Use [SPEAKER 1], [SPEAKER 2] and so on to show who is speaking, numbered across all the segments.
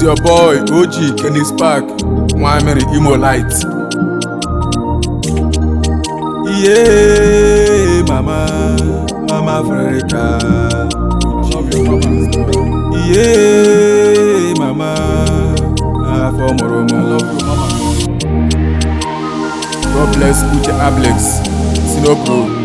[SPEAKER 1] your boy OG Kenny Spark, 1 minute Imo Light. Yeah, Mama Africa. Yeah, Mama, for Moromo. I love you, Mama. God bless Uche Ablex, Sinopro.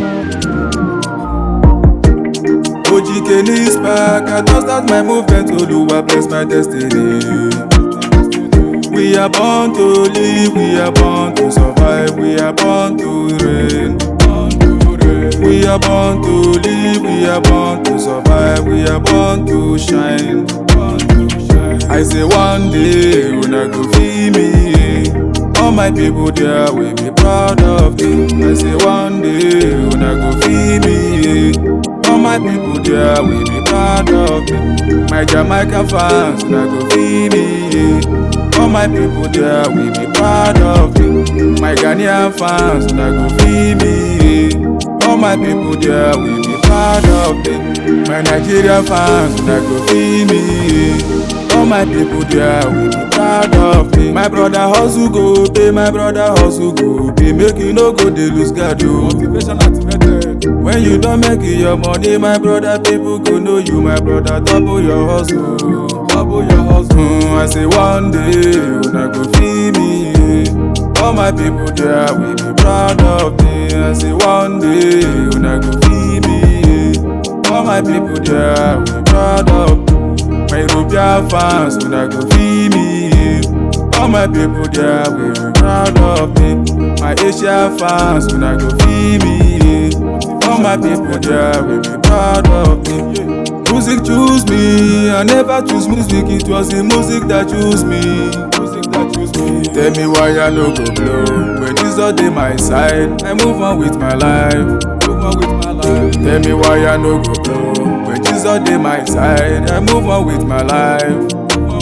[SPEAKER 1] OG Kenny Spark, I don't start my movement, Oluwa bless my destiny. We are born to live, we are born to survive, we are born to reign. We are born to live, we are born to survive, we are born to shine. I say one day when I go feel me, all my people there will be proud of me. I say one day when I go feel me, all my people there will be proud of me. My Jamaica fans when I go feel me, all my people there will be proud of me. My Ghanaian fans when I go feel me, all my people there will be proud of me. My Nigerian fans when I go feel me, all my people there will be proud of me. My brother hustle go pay, my brother hustle go pay. Make you no go dey lose guard o. Motivation activated. When you don't make your money, my brother, people go know you. My brother, double your hustle, double your hustle. I say one day when I go feel me, all my people there will be proud of me. I say one day when I go feel me, all my people there will be proud of me. My European fans when I go feel me, all my people there will be proud of me. My Asian fans when I go feel me, all my people there will be proud of me. Music choose me, I never choose music, it was the music that chose me. Tell me why I no go blow, when Jesus dey my side, I move on with my life. Tell me why I no go blow, when Jesus dey my side, I move on with my life.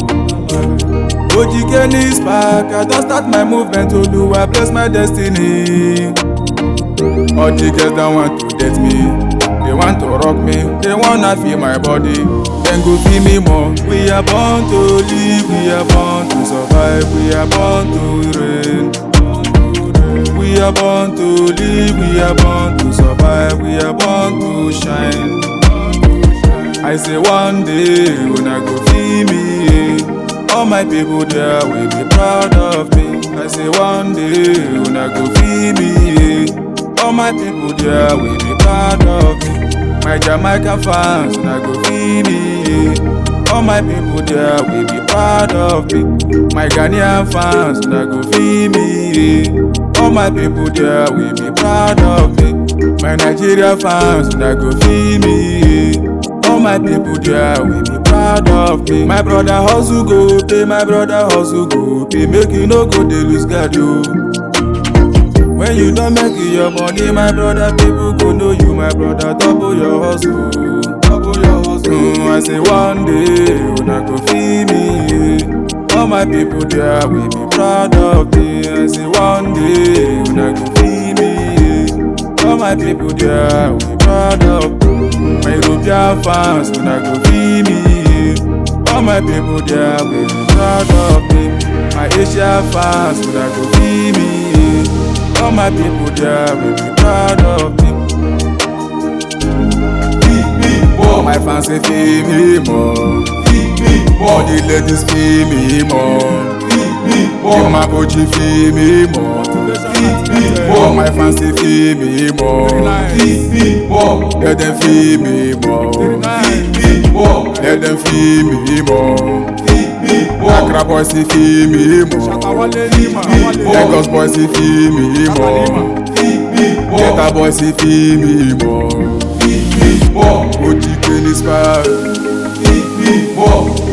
[SPEAKER 1] OG Kenny Spark, I don't start my movement, Oluwa bless my destiny. All the girls that want to date me, they want to rock me, they wanna feel my body, then go feel me more. We are born to live, we are born to survive, we are born to reign. We are born to live, we are born to survive, we are born to shine. I say one day when I go feel me, all my people there will be proud of me. I say one day when I go feel me, all my people there will be proud of me. My Jamaica fans when I go feel me, all my people there will be proud of me. My Ghanaian fans when I go feel me, all my people there will be proud of me. My Nigeria fans when I go feel me, all my people there will be proud of me. My brother hustle go pay, my brother hustle go pay. Make you no go dey lose guard o. When you don't make your money, my brother, people go know you. My brother, double your hustle, double your hustle. I say one day when I go feel me, all my people there will be proud of me. I say one day when I go feel me, all my people there will be proud of me. My European fans when I go feel me, all my people there will be proud of me. My Asian fans when I go feel me, all my people there will be proud of me. All my fans say feel me more, all the ladies feel me more, all my OG feel me more. All my fans say feel me more, let them feel me more, let them feel me more. Accra boys say feel me more, Lagos boys say feel me more, Delta boys say feel me more. OG Kenny Spark,